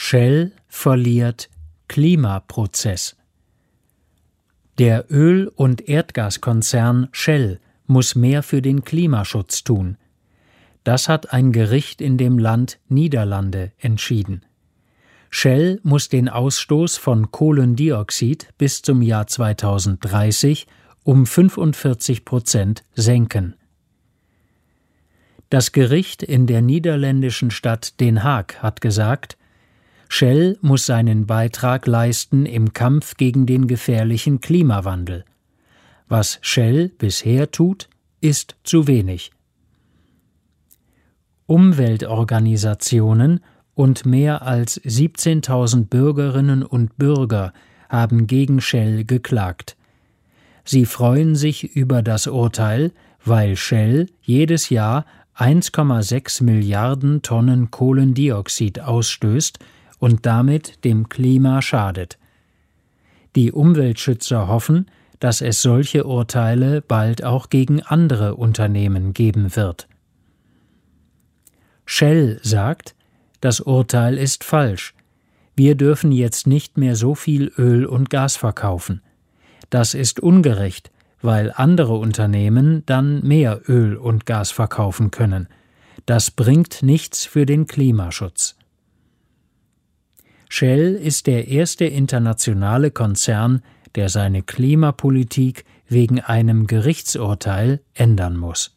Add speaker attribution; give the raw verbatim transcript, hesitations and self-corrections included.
Speaker 1: Shell verliert Klimaprozess. Der Öl- und Erdgaskonzern Shell muss mehr für den Klimaschutz tun. Das hat ein Gericht in dem Land Niederlande entschieden. Shell muss den Ausstoß von Kohlendioxid bis zum Jahr zweitausenddreißig um fünfundvierzig Prozent senken. Das Gericht in der niederländischen Stadt Den Haag hat gesagt, Shell muss seinen Beitrag leisten im Kampf gegen den gefährlichen Klimawandel. Was Shell bisher tut, ist zu wenig. Umweltorganisationen und mehr als siebzehntausend Bürgerinnen und Bürger haben gegen Shell geklagt. Sie freuen sich über das Urteil, weil Shell jedes Jahr eins Komma sechs Milliarden Tonnen Kohlendioxid ausstößt und damit dem Klima schadet. Die Umweltschützer hoffen, dass es solche Urteile bald auch gegen andere Unternehmen geben wird. Shell sagt, das Urteil ist falsch. Wir dürfen jetzt nicht mehr so viel Öl und Gas verkaufen. Das ist ungerecht, weil andere Unternehmen dann mehr Öl und Gas verkaufen können. Das bringt nichts für den Klimaschutz. Shell ist der erste internationale Konzern, der seine Klimapolitik wegen einem Gerichtsurteil ändern muss.